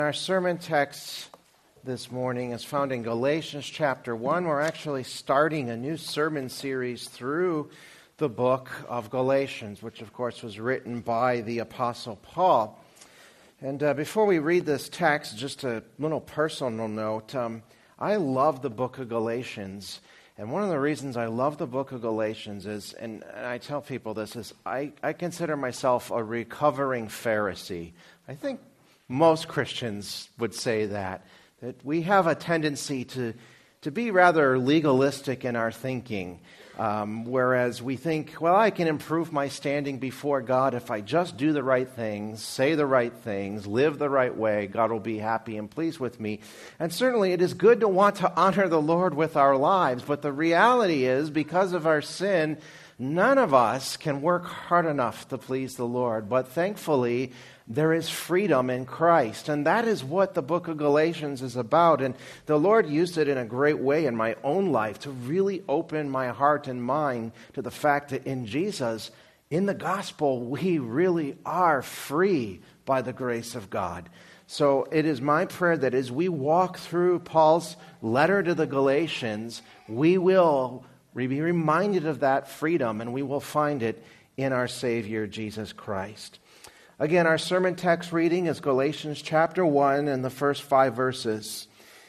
Our sermon text this morning is found in Galatians chapter 1. We're actually starting a new sermon series through the book of Galatians, which of course was written by the Apostle Paul. And before we read this text, just a little personal note. I love the book of Galatians. And one of the reasons I love the book of Galatians is, and I tell people this, is I consider myself a recovering Pharisee. I think most Christians would say that we have a tendency to be rather legalistic in our thinking, whereas we think, well, I can improve my standing before God if I just do the right things, say the right things, live the right way. God will be happy and pleased with me. And certainly it is good to want to honor the Lord with our lives, but the reality is, because of our sin, none of us can work hard enough to please the Lord. But thankfully, there is freedom in Christ, and that is what the book of Galatians is about. And the Lord used it in a great way in my own life to really open my heart and mind to the fact that in Jesus, in the gospel, we really are free by the grace of God. So it is my prayer that as we walk through Paul's letter to the Galatians, we will be reminded of that freedom, and we will find it in our Savior, Jesus Christ. Again, our sermon text reading is Galatians chapter 1 and the first 5 verses.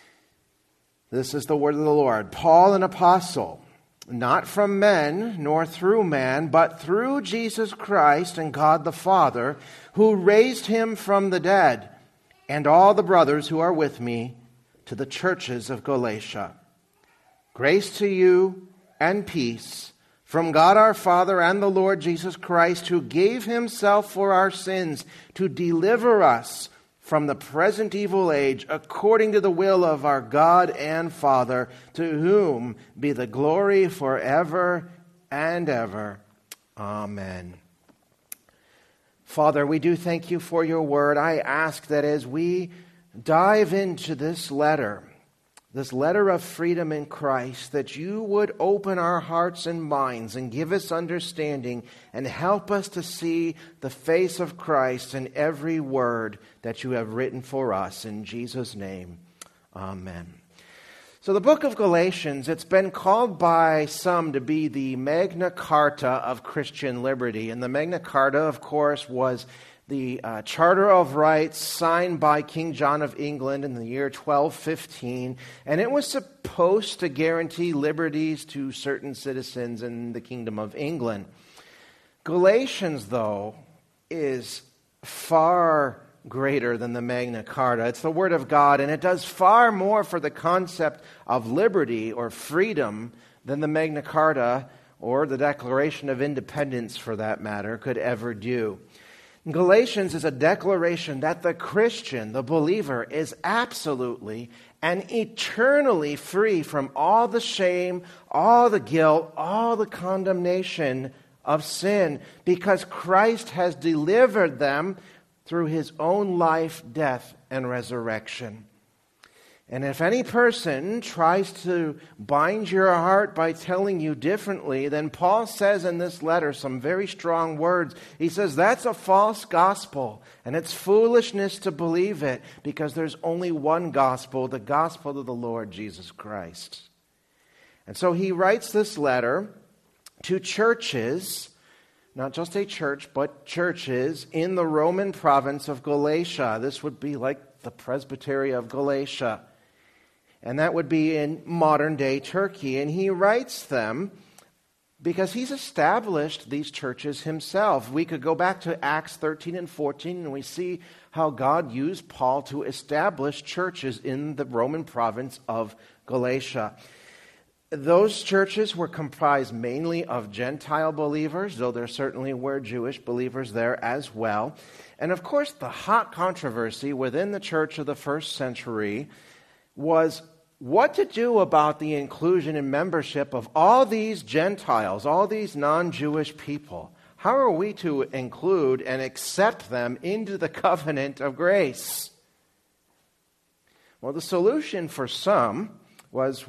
This is the word of the Lord. Paul, an apostle, not from men nor through man, but through Jesus Christ and God the Father, who raised him from the dead, and all the brothers who are with me, to the churches of Galatia. Grace to you and peace from God our Father and the Lord Jesus Christ, who gave himself for our sins to deliver us from the present evil age, according to the will of our God and Father, to whom be the glory forever and ever. Amen. Father, we do thank you for your word. I ask that as we dive into this letter of freedom in Christ, that you would open our hearts and minds and give us understanding and help us to see the face of Christ in every word that you have written for us. In Jesus' name, amen. So the book of Galatians, it's been called by some to be the Magna Carta of Christian liberty. And the Magna Carta, of course, was the Charter of Rights signed by King John of England in the year 1215, and it was supposed to guarantee liberties to certain citizens in the Kingdom of England. Galatians, though, is far greater than the Magna Carta. It's the Word of God, and it does far more for the concept of liberty or freedom than the Magna Carta or the Declaration of Independence, for that matter, could ever do. Galatians is a declaration that the Christian, the believer, is absolutely and eternally free from all the shame, all the guilt, all the condemnation of sin, because Christ has delivered them through his own life, death, and resurrection. And if any person tries to bind your heart by telling you differently, then Paul says in this letter some very strong words. He says that's a false gospel, and it's foolishness to believe it, because there's only one gospel, the gospel of the Lord Jesus Christ. And so he writes this letter to churches, not just a church, but churches in the Roman province of Galatia. This would be like the Presbytery of Galatia. And that would be in modern-day Turkey. And he writes them because he's established these churches himself. We could go back to Acts 13 and 14, and we see how God used Paul to establish churches in the Roman province of Galatia. Those churches were comprised mainly of Gentile believers, though there certainly were Jewish believers there as well. And of course, the hot controversy within the church of the first century was what to do about the inclusion and membership of all these Gentiles, all these non-Jewish people. How are we to include and accept them into the covenant of grace? Well, the solution for some was,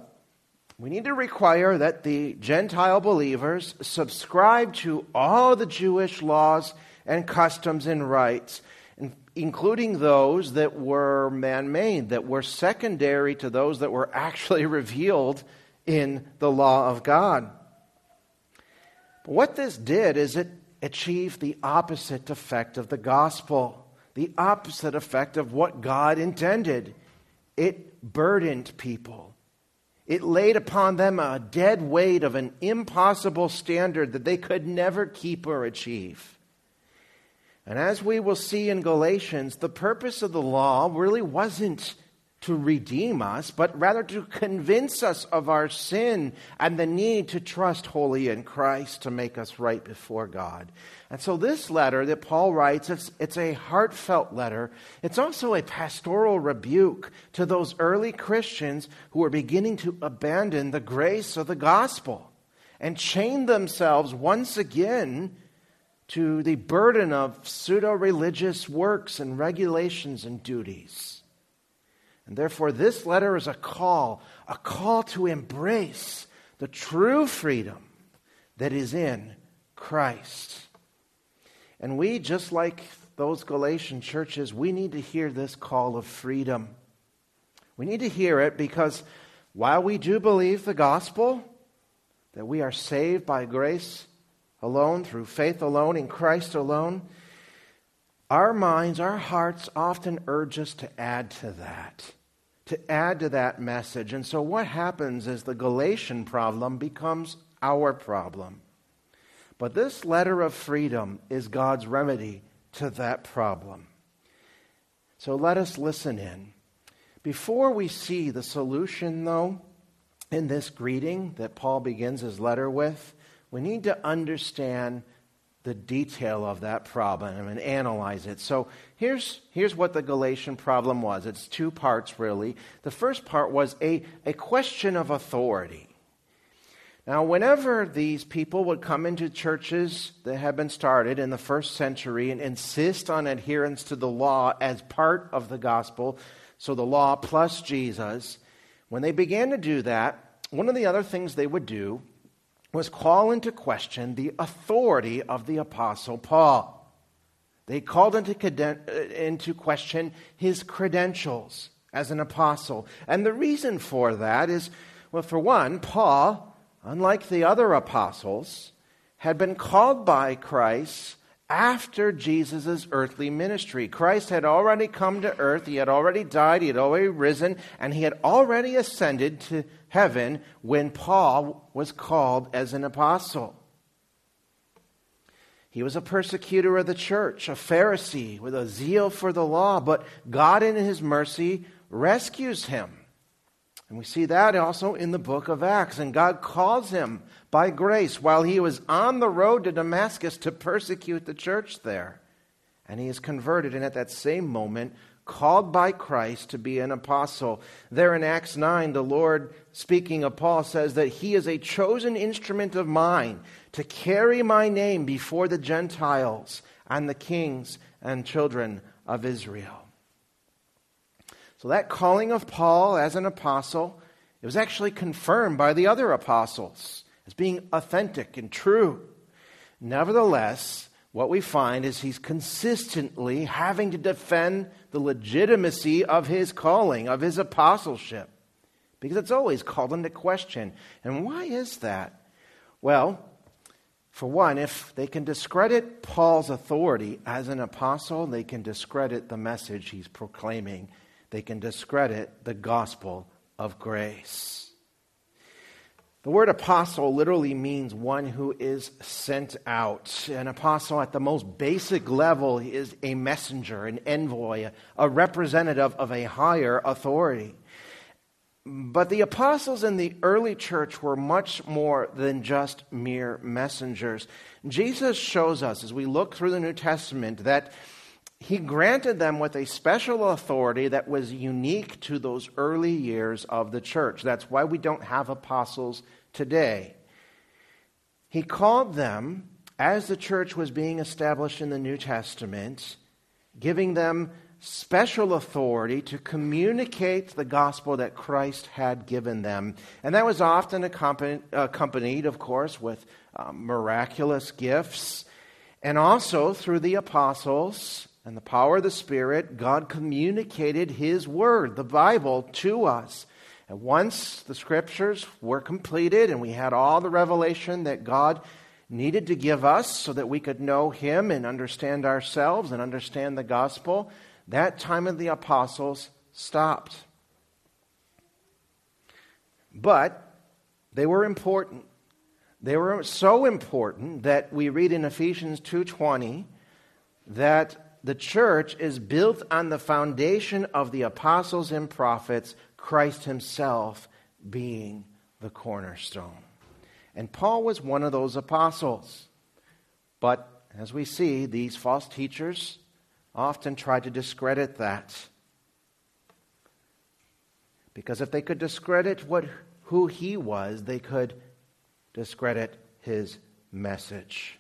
we need to require that the Gentile believers subscribe to all the Jewish laws and customs and rites. And including those that were man-made, that were secondary to those that were actually revealed in the law of God. But what this did is it achieved the opposite effect of the gospel, the opposite effect of what God intended. It burdened people. It laid upon them a dead weight of an impossible standard that they could never keep or achieve. And as we will see in Galatians, the purpose of the law really wasn't to redeem us, but rather to convince us of our sin and the need to trust wholly in Christ to make us right before God. And so this letter that Paul writes, it's a heartfelt letter. It's also a pastoral rebuke to those early Christians who were beginning to abandon the grace of the gospel and chain themselves once again to the burden of pseudo-religious works and regulations and duties. And therefore, this letter is a call to embrace the true freedom that is in Christ. And we, just like those Galatian churches, we need to hear this call of freedom. We need to hear it because while we do believe the gospel, that we are saved by grace alone, through faith alone, in Christ alone, our minds, our hearts often urge us to add to that message. And so what happens is the Galatian problem becomes our problem. But this letter of freedom is God's remedy to that problem. So let us listen in. Before we see the solution, though, in this greeting that Paul begins his letter with, we need to understand the detail of that problem and analyze it. So here's what the Galatian problem was. It's two parts, really. The first part was a question of authority. Now, whenever these people would come into churches that had been started in the first century and insist on adherence to the law as part of the gospel, so the law plus Jesus, when they began to do that, one of the other things they would do was call into question the authority of the Apostle Paul. They called into question his credentials as an apostle. And the reason for that is, well, for one, Paul, unlike the other apostles, had been called by Christ after Jesus' earthly ministry. Christ had already come to earth, he had already died, he had already risen, and he had already ascended to heaven when Paul was called as an apostle. He was a persecutor of the church, a Pharisee with a zeal for the law, but God in his mercy rescues him. And we see that also in the book of Acts. And God calls him by grace while he was on the road to Damascus to persecute the church there. And he is converted, and at that same moment, called by Christ to be an apostle. There in Acts 9, the Lord, speaking of Paul, says that he is a chosen instrument of mine to carry my name before the Gentiles and the kings and children of Israel. So that calling of Paul as an apostle, it was actually confirmed by the other apostles as being authentic and true. Nevertheless, what we find is he's consistently having to defend the legitimacy of his calling, of his apostleship, because it's always called into question. And why is that? Well, for one, if they can discredit Paul's authority as an apostle, they can discredit the message he's proclaiming. They can discredit the gospel of grace. The word apostle literally means one who is sent out. An apostle at the most basic level is a messenger, an envoy, a representative of a higher authority. But the apostles in the early church were much more than just mere messengers. Jesus shows us, as we look through the New Testament, that he granted them with a special authority that was unique to those early years of the church. That's why we don't have apostles today. He called them, as the church was being established in the New Testament, giving them special authority to communicate the gospel that Christ had given them. And that was often accompanied, of course, with miraculous gifts. And also, through the apostles, and the power of the Spirit, God communicated His Word, the Bible, to us. And once the Scriptures were completed and we had all the revelation that God needed to give us so that we could know Him and understand ourselves and understand the gospel, that time of the apostles stopped. But they were important. They were so important that we read in Ephesians 2:20 that the church is built on the foundation of the apostles and prophets, Christ Himself being the cornerstone. And Paul was one of those apostles. But as we see, these false teachers often try to discredit that. Because if they could discredit who he was, they could discredit his message.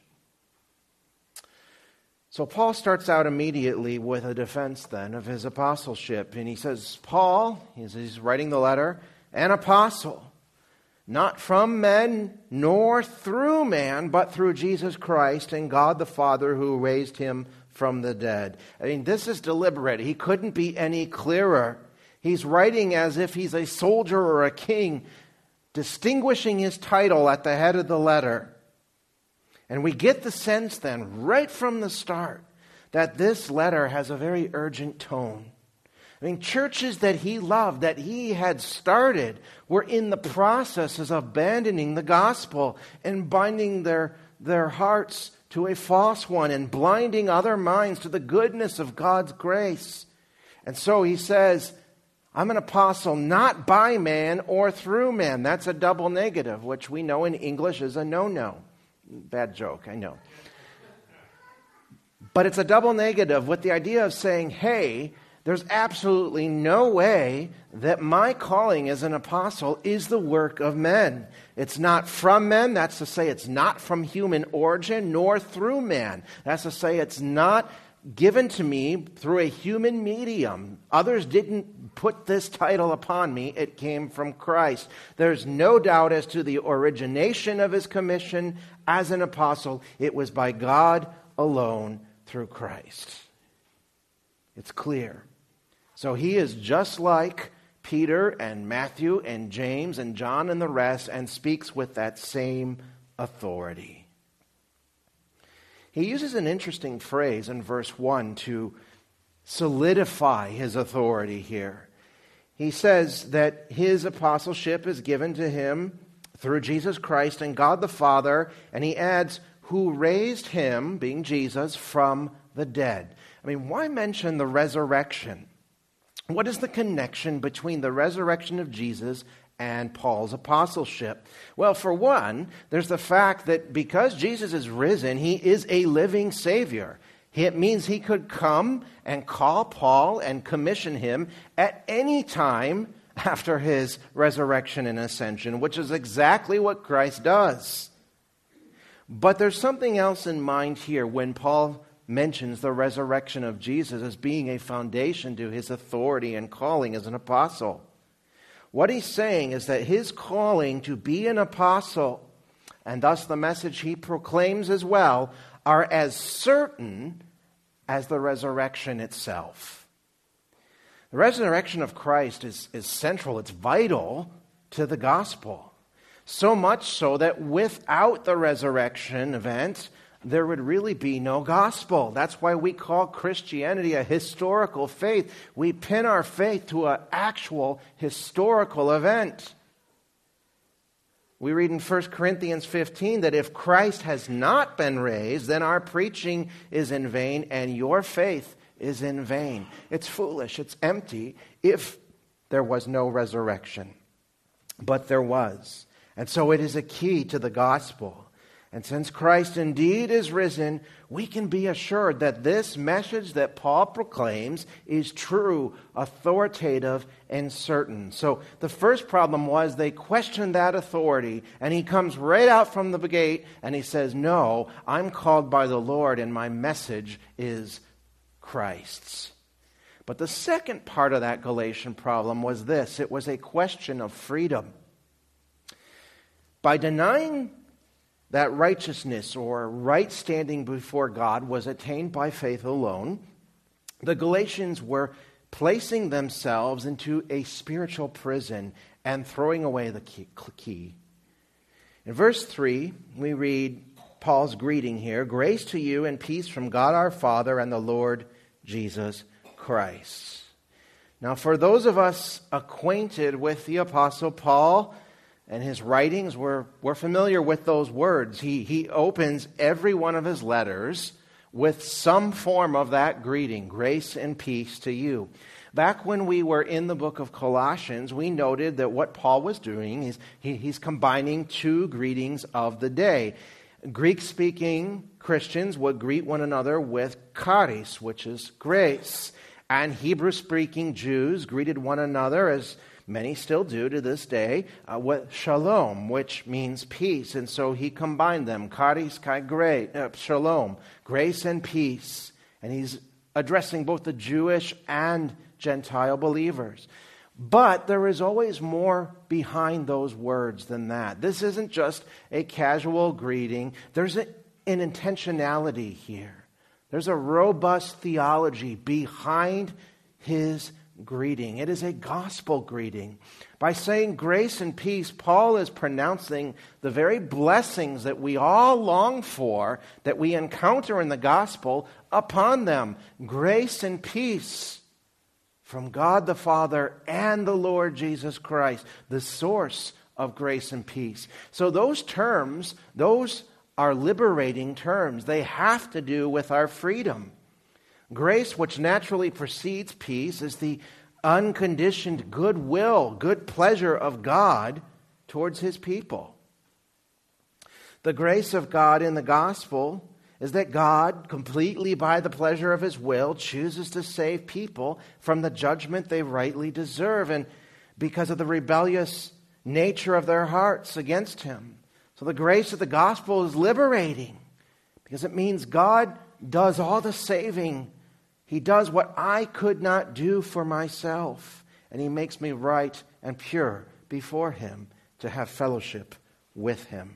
So Paul starts out immediately with a defense then of his apostleship. And he says, Paul, he's writing the letter, an apostle, not from men nor through man, but through Jesus Christ and God the Father who raised Him from the dead. I mean, this is deliberate. He couldn't be any clearer. He's writing as if he's a soldier or a king, distinguishing his title at the head of the letter. And we get the sense then, right from the start, that this letter has a very urgent tone. I mean, churches that he loved, that he had started, were in the processes of abandoning the gospel and binding their hearts to a false one and blinding other minds to the goodness of God's grace. And so he says, I'm an apostle not by man or through man. That's a double negative, which we know in English is a no-no. Bad joke, I know. But it's a double negative with the idea of saying, hey, there's absolutely no way that my calling as an apostle is the work of men. It's not from men. That's to say it's not from human origin, nor through man. That's to say it's not given to me through a human medium. Others didn't put this title upon me. It came from Christ. There's no doubt as to the origination of his commission as an apostle. It was by God alone through Christ. It's clear. So he is just like Peter and Matthew and James and John and the rest, and speaks with that same authority. He uses an interesting phrase in verse 1 to solidify his authority here. He says that his apostleship is given to him through Jesus Christ and God the Father, and he adds, who raised him, being Jesus, from the dead. I mean, why mention the resurrection? What is the connection between the resurrection of Jesus and Paul's apostleship? Well, for one, there's the fact that because Jesus is risen, he is a living Savior. It means he could come and call Paul and commission him at any time after his resurrection and ascension, which is exactly what Christ does. But there's something else in mind here when Paul mentions the resurrection of Jesus as being a foundation to his authority and calling as an apostle. What he's saying is that his calling to be an apostle, and thus the message he proclaims as well, are as certain as the resurrection itself. The resurrection of Christ is central, it's vital to the gospel. So much so that without the resurrection event, there would really be no gospel. That's why we call Christianity a historical faith. We pin our faith to an actual historical event. We read in 1 Corinthians 15 that if Christ has not been raised, then our preaching is in vain and your faith is in vain. It's foolish, it's empty if there was no resurrection. But there was. And so it is a key to the gospel. And since Christ indeed is risen, we can be assured that this message that Paul proclaims is true, authoritative, and certain. So the first problem was they questioned that authority, and he comes right out from the gate and he says, no, I'm called by the Lord and my message is Christ's. But the second part of that Galatian problem was this. It was a question of freedom. By denying that righteousness or right standing before God was attained by faith alone, The Galatians were placing themselves into a spiritual prison and throwing away the key. In verse 3, we read Paul's greeting here: "Grace to you and peace from God our Father and the Lord Jesus Christ." Now, for those of us acquainted with the Apostle Paul and his writings, we're familiar with those words. He opens every one of his letters with some form of that greeting: grace and peace to you. Back when we were in the book of Colossians, we noted that what Paul was doing is he's combining two greetings of the day. Greek-speaking Christians would greet one another with charis, which is grace. And Hebrew-speaking Jews greeted one another, as many still do to this day, with shalom, which means peace. And so he combined them: charis kai shalom, grace and peace. And he's addressing both the Jewish and Gentile believers. But there is always more behind those words than that. This isn't just a casual greeting. There's an intentionality here. There's a robust theology behind his greeting. It is a gospel greeting. By saying grace and peace, Paul is pronouncing the very blessings that we all long for, that we encounter in the gospel, upon them. Grace and peace from God the Father and the Lord Jesus Christ, the source of grace and peace. So those terms, those are liberating terms. They have to do with our freedom. Grace, which naturally precedes peace, is the unconditioned goodwill, good pleasure of God towards his people. The grace of God in the gospel is that God, completely by the pleasure of his will, chooses to save people from the judgment they rightly deserve, and because of the rebellious nature of their hearts against him. So the grace of the gospel is liberating, because it means God does all the saving. He does what I could not do for myself, and he makes me right and pure before him to have fellowship with him.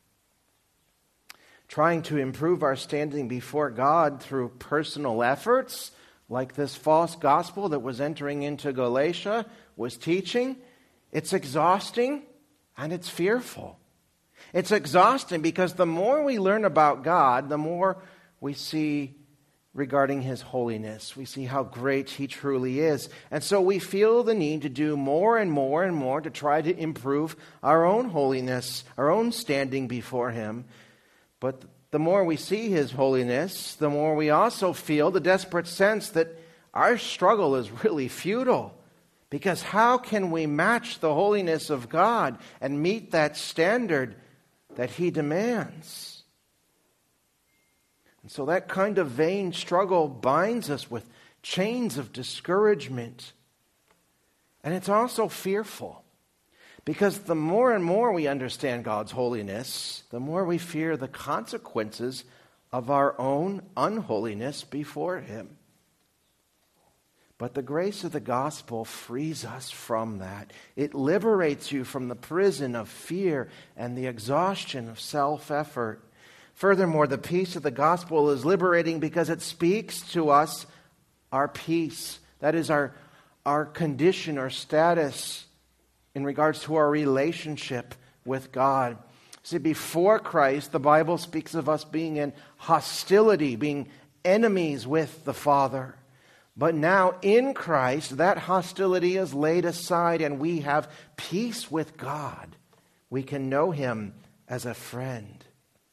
Trying to improve our standing before God through personal efforts, like this false gospel that was entering into Galatia was teaching, it's exhausting and it's fearful. It's exhausting because the more we learn about God, the more we see regarding his holiness. We see how great he truly is. And so we feel the need to do more and more and more to try to improve our own holiness, our own standing before him. But the more we see his holiness, the more we also feel the desperate sense that our struggle is really futile. Because how can we match the holiness of God and meet that standard that he demands? And so that kind of vain struggle binds us with chains of discouragement. And it's also fearful. Because the more and more we understand God's holiness, the more we fear the consequences of our own unholiness before him. But the grace of the gospel frees us from that. It liberates you from the prison of fear and the exhaustion of self-effort. Furthermore, the peace of the gospel is liberating because it speaks to us our peace. That is our condition, our status in regards to our relationship with God. See, before Christ, the Bible speaks of us being in hostility, being enemies with the Father. But now in Christ, that hostility is laid aside and we have peace with God. We can know him as a friend.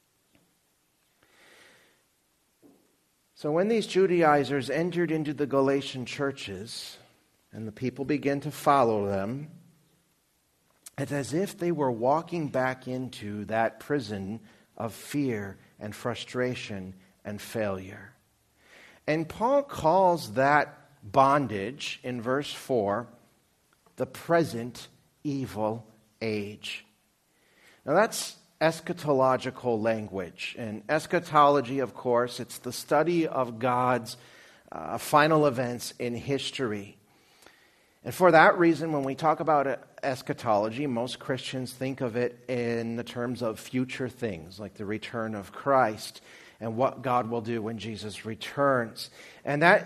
So when these Judaizers entered into the Galatian churches and the people began to follow them, it's as if they were walking back into that prison of fear and frustration and failure. And Paul calls that bondage in verse 4 the present evil age. Now that's eschatological language. And eschatology, of course, it's the study of God's final events in history. And for that reason, when we talk about eschatology, most Christians think of it in the terms of future things, like the return of Christ and what God will do when Jesus returns. And that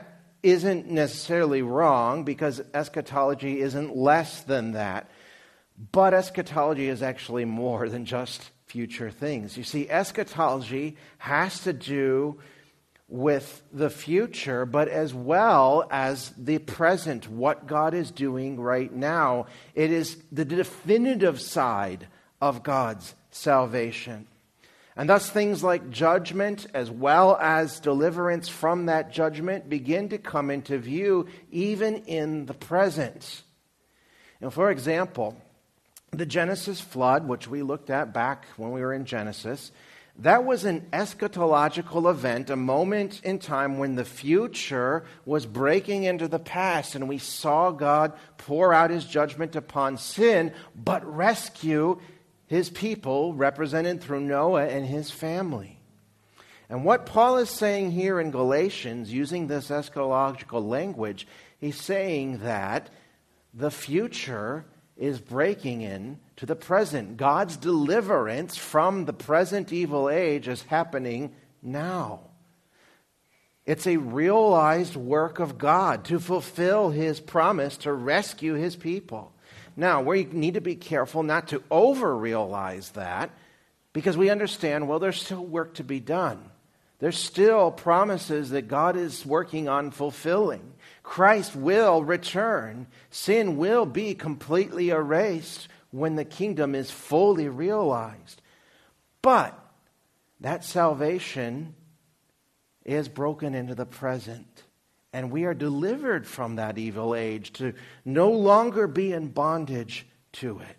isn't necessarily wrong, because eschatology isn't less than that. But eschatology is actually more than just future things. You see, eschatology has to do with the future, but as well as the present, what God is doing right now. It is the definitive side of God's salvation. And thus things like judgment as well as deliverance from that judgment begin to come into view even in the present. Now, for example, the Genesis flood, which we looked at back when we were in Genesis, that was an eschatological event, a moment in time when the future was breaking into the past, and we saw God pour out his judgment upon sin, but rescue his people, represented through Noah and his family. And what Paul is saying here in Galatians, using this eschatological language, he's saying that the future is breaking in to the present. God's deliverance from the present evil age is happening now. It's a realized work of God to fulfill his promise to rescue his people. Now, we need to be careful not to over-realize that, because we understand, well, there's still work to be done. There's still promises that God is working on fulfilling. Christ will return. Sin will be completely erased when the kingdom is fully realized. But that salvation is broken into the present. And we are delivered from that evil age to no longer be in bondage to it.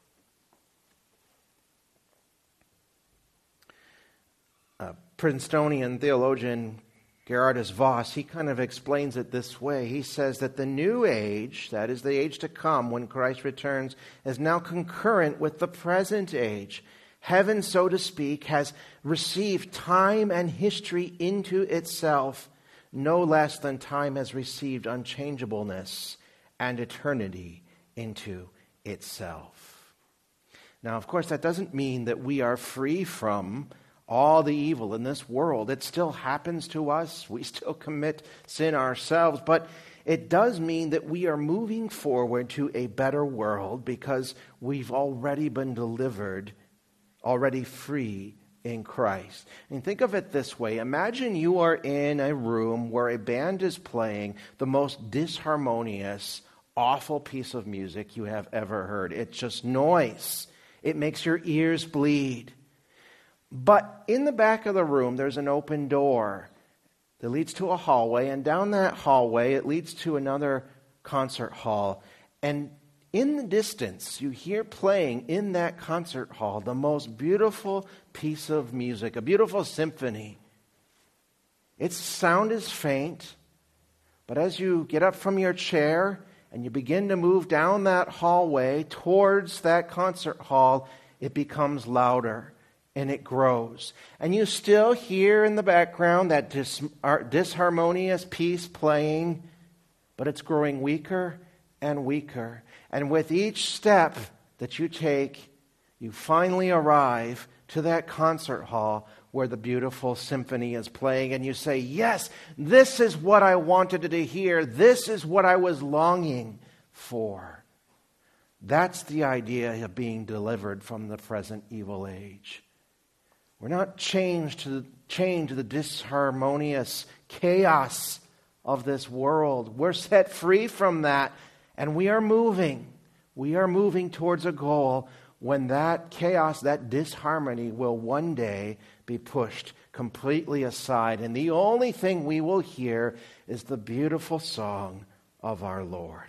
Princetonian theologian Gerardus Voss, he kind of explains it this way. He says that the new age, that is the age to come when Christ returns, is now concurrent with the present age. Heaven, so to speak, has received time and history into itself, no less than time has received unchangeableness and eternity into itself. Now, of course, that doesn't mean that we are free from all the evil in this world. It still happens to us. We still commit sin ourselves. But it does mean that we are moving forward to a better world because we've already been delivered, already free in Christ. And think of it this way. Imagine you are in a room where a band is playing the most disharmonious, awful piece of music you have ever heard. It's just noise. It makes your ears bleed. But in the back of the room, there's an open door that leads to a hallway, and down that hallway, it leads to another concert hall. And in the distance, you hear playing in that concert hall the most beautiful piece of music, a beautiful symphony. Its sound is faint, but as you get up from your chair and you begin to move down that hallway towards that concert hall, it becomes louder. And it grows. And you still hear in the background that disharmonious piece playing, but it's growing weaker and weaker. And with each step that you take, you finally arrive to that concert hall where the beautiful symphony is playing. And you say, yes, this is what I wanted to hear. This is what I was longing for. That's the idea of being delivered from the present evil age. We're not chained to the disharmonious chaos of this world. We're set free from that, and we are moving. We are moving towards a goal when that chaos, that disharmony will one day be pushed completely aside, and the only thing we will hear is the beautiful song of our Lord.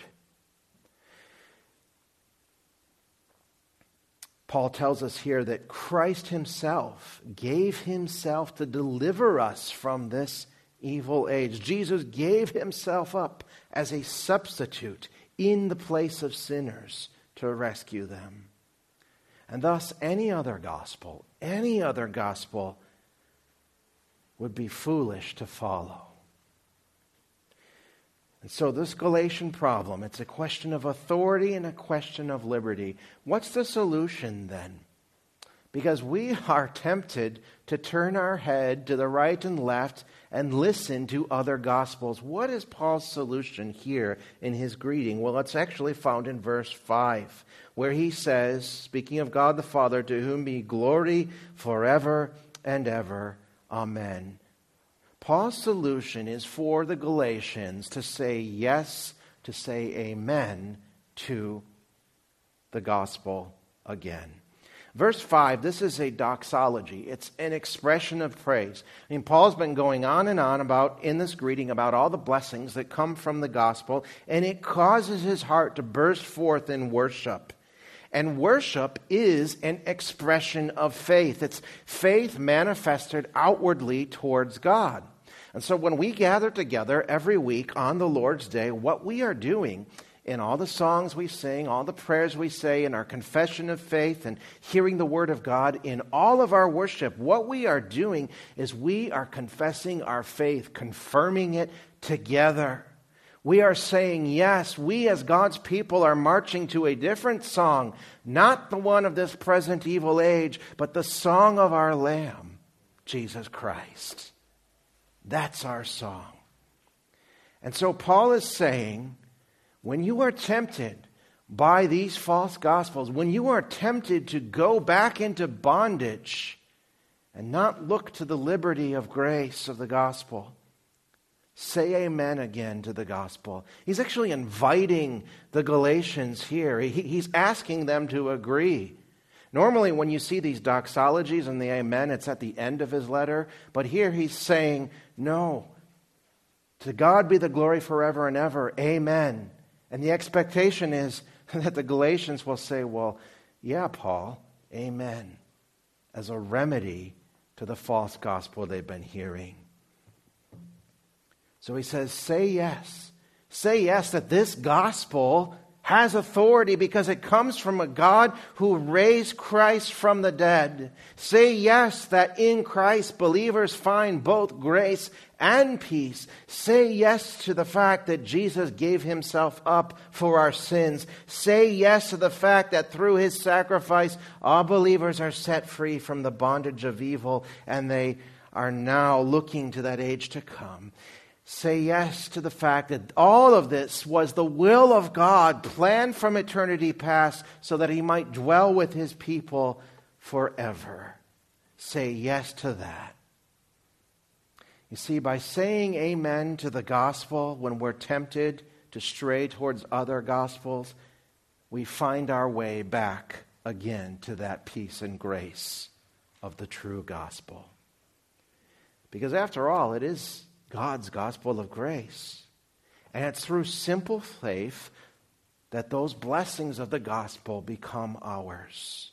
Paul tells us here that Christ himself gave himself to deliver us from this evil age. Jesus gave himself up as a substitute in the place of sinners to rescue them. And thus any other gospel would be foolish to follow. And so this Galatian problem, it's a question of authority and a question of liberty. What's the solution then? Because we are tempted to turn our head to the right and left and listen to other gospels. What is Paul's solution here in his greeting? Well, it's actually found in verse 5, where he says, speaking of God the Father, to whom be glory forever and ever. Amen. Paul's solution is for the Galatians to say yes, to say amen to the gospel again. Verse 5, this is a doxology. It's an expression of praise. I mean, Paul's been going on and on about, in this greeting, about all the blessings that come from the gospel, and it causes his heart to burst forth in worship. And worship is an expression of faith. It's faith manifested outwardly towards God. And so when we gather together every week on the Lord's Day, what we are doing in all the songs we sing, all the prayers we say, in our confession of faith and hearing the Word of God, in all of our worship, what we are doing is we are confessing our faith, confirming it together. We are saying, yes, we as God's people are marching to a different song, not the one of this present evil age, but the song of our Lamb, Jesus Christ. That's our song. And so Paul is saying, when you are tempted by these false gospels, when you are tempted to go back into bondage and not look to the liberty of grace of the gospel, say amen again to the gospel. He's actually inviting the Galatians here. He's asking them to agree. Normally when you see these doxologies and the amen, it's at the end of his letter. But here he's saying, no, to God be the glory forever and ever. Amen. And the expectation is that the Galatians will say, well, yeah, Paul, amen, as a remedy to the false gospel they've been hearing. So he says, say yes. Say yes that this gospel has authority because it comes from a God who raised Christ from the dead. Say yes that in Christ believers find both grace and peace. Say yes to the fact that Jesus gave himself up for our sins. Say yes to the fact that through his sacrifice, all believers are set free from the bondage of evil, and they are now looking to that age to come. Say yes to the fact that all of this was the will of God, planned from eternity past, so that he might dwell with his people forever. Say yes to that. You see, by saying amen to the gospel when we're tempted to stray towards other gospels, we find our way back again to that peace and grace of the true gospel. Because after all, it is God's gospel of grace. And it's through simple faith that those blessings of the gospel become ours.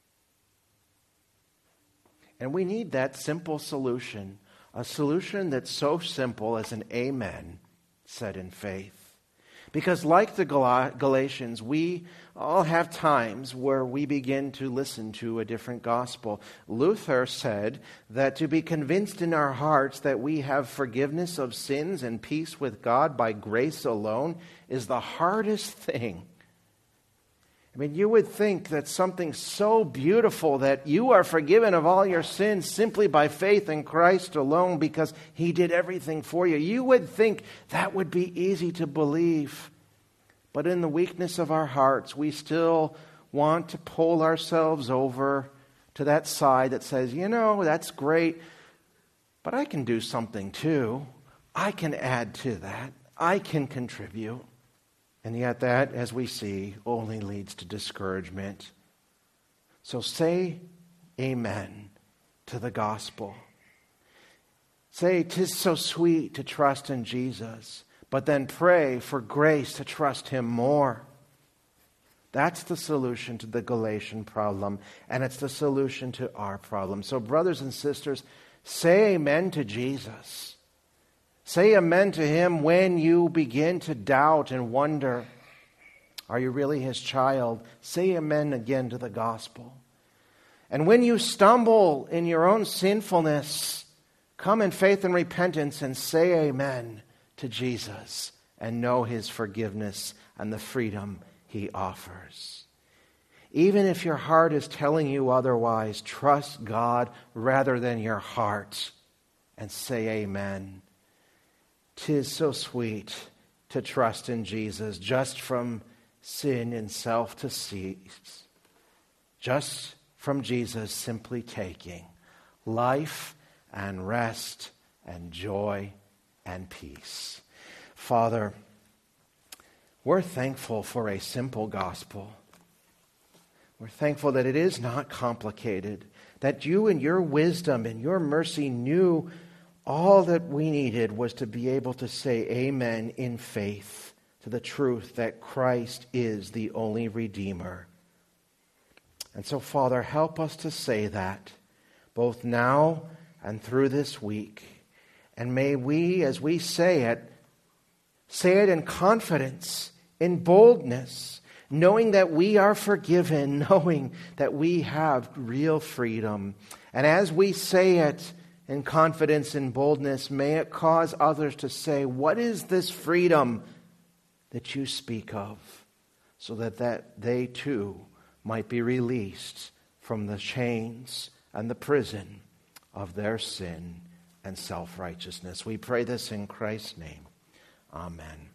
And we need that simple solution, a solution that's so simple as an amen said in faith. Because like the Galatians, we all have times where we begin to listen to a different gospel. Luther said that to be convinced in our hearts that we have forgiveness of sins and peace with God by grace alone is the hardest thing. I mean, you would think that something so beautiful that you are forgiven of all your sins simply by faith in Christ alone because he did everything for you. You would think that would be easy to believe. But in the weakness of our hearts, we still want to pull ourselves over to that side that says, you know, that's great, but I can do something too. I can add to that. I can contribute. And yet that, as we see, only leads to discouragement. So say amen to the gospel. Say, 'tis so sweet to trust in Jesus, but then pray for grace to trust him more. That's the solution to the Galatian problem, and it's the solution to our problem. So brothers and sisters, say amen to Jesus. Say amen to him when you begin to doubt and wonder, are you really his child? Say amen again to the gospel. And when you stumble in your own sinfulness, come in faith and repentance and say amen to Jesus and know his forgiveness and the freedom he offers. Even if your heart is telling you otherwise, trust God rather than your heart and say amen. 'Tis so sweet to trust in Jesus, just from sin and self to cease. Just from Jesus simply taking life and rest and joy and peace. Father, we're thankful for a simple gospel. We're thankful that it is not complicated, that you in your wisdom and your mercy knew all that we needed was to be able to say amen in faith to the truth that Christ is the only Redeemer. And so, Father, help us to say that both now and through this week. And may we, as we say it in confidence, in boldness, knowing that we are forgiven, knowing that we have real freedom. And as we say it in confidence and boldness, may it cause others to say, what is this freedom that you speak of? So that they too might be released from the chains and the prison of their sin and self-righteousness. We pray this in Christ's name. Amen.